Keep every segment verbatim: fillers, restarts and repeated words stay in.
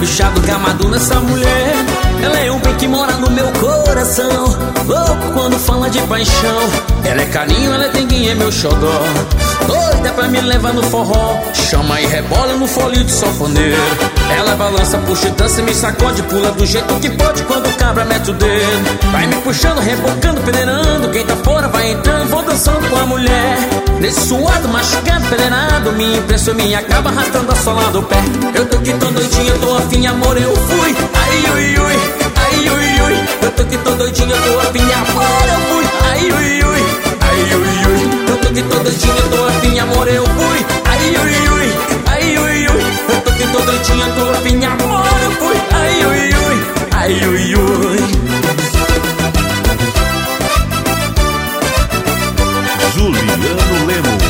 rabichado, gamado nessa mulher. Ela é um bem que mora no meu coração, louco quando fala de paixão. Ela é carinho, ela é denguinha, é meu xodó, doida pra me levar no forró. Chama e rebola no folho de sanfoneiro. Ela balança, puxa, dança, me sacode, pula do jeito que pode quando o cabra mete o dedo. Vai me puxando, rebocando, peneirando. Quem tá fora vai entrando, vou dançando com a mulher. Nesse suado, machucado, peneirado, me impressiona e acaba arrastando a sola do pé. Eu tô que tô doidinha, tô afim, amor, eu fui. Ai, ui, ui, ai, ui, ui. Eu tô que tô doidinha, tô afim, amor, eu fui. Ai, ui, ui, ai, ui, ui. Eu tô que tô doidinha, tô afim, amor, eu fui. Ai, ui, ui, ai, ui, ui. Eu tô que tô doidinha, tô afim, amor, eu fui. Ai, ui, ui, ai, ui, ui. Juliano Lemos.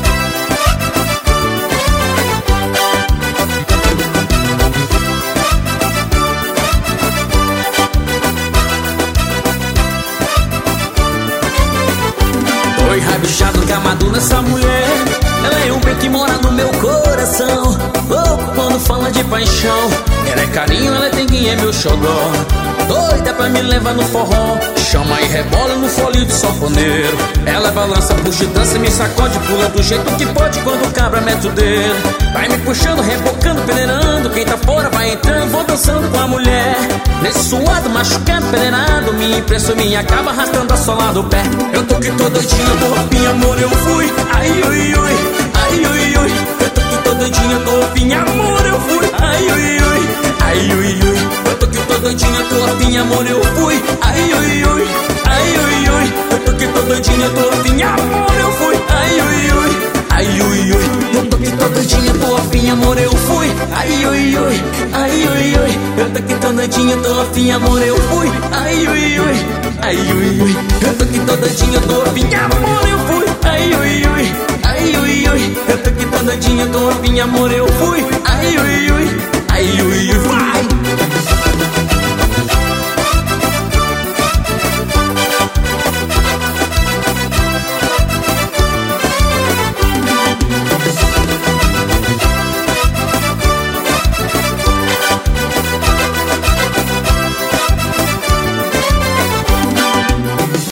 Tô enrabichado, gamado nessa mulher. Ela é um bem que mora no meu coração, louco quando fala de paixão. Ela é carinho, ela é denguinha, é meu xodó, doida pra me levar no forró. Chama e rebola no folho de sanfoneiro. Ela balança, puxa, dança, me sacode, pula do jeito que pode quando o cabra mete o dedo. Vai me puxando, rebocando, peneirando. Quem tá fora vai entrando, vou dançando com a mulher. Nesse suado, machucado, peneirado, me impressiona e acaba arrastando a sola do pé. Eu tô que tô doidinha, tô afim, amor, eu fui. Ai, ui, ui, ai, ui, ui. Eu tô que tô doidinha, tô afim, amor, eu fui. Ai, ui, ui, ai, ui, ui. Eu tô que tô doidinha, tô afim, amor, eu fui. Ai, ui, ui, ai, ui, ui. Eu tô que tô doidinha, tô afim, amor, eu fui. Ai, ui, ui, ai, ui, ui. Eu tô que tô doidinha, tô afim, amor, eu fui. Ai, ui, ui, ai, ui, ui. Eu tô que tô doidinha, tô afim, amor, eu fui. Ai, ui, ui, ai, ui, ui. Eu tô que tô doidinha, tô afim, amor, eu fui. Ai, ui, ui, ai, ui, ui. Eu tô que tô doidinha, tô afim, amor, eu fui. Ai, ui, ui, ai, ui, ui.